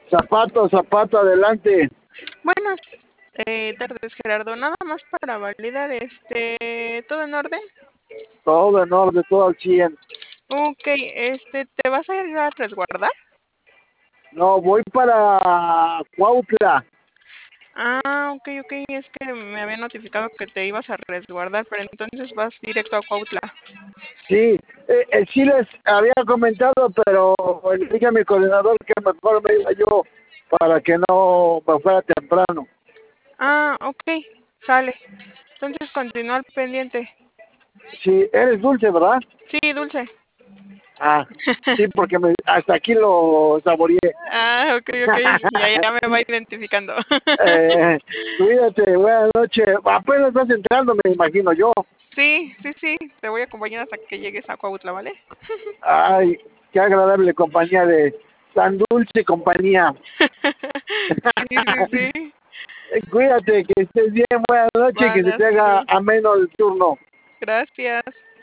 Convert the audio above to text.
Zapato, adelante. Buenas tardes, Gerardo. Nada más para validar, ¿todo en orden? Todo en orden, todo al 100. Ok, ¿te vas a ir a resguardar? No, voy para Cuautla. Ah, ok, es que me había notificado que te ibas a resguardar, pero entonces vas directo a Cuautla. Sí, sí les había comentado, pero le dije a mi coordinador que mejor me iba yo para que no me fuera temprano. Ah, ok, sale. Entonces continúa al pendiente. Sí, eres Dulce, ¿verdad? Sí, Dulce. Ah, sí, porque hasta aquí lo saboreé. Ah, ok, ya me va identificando. Eh, Cuídate, buenas noches. Apenas vas entrando, me imagino yo. Sí, te voy a acompañar hasta que llegues a Cuautla, ¿vale? Ay, qué agradable compañía de tan dulce compañía. Sí. Cuídate, que estés bien, buenas noches, que se Buenas te haga noches. ameno el turno. Gracias.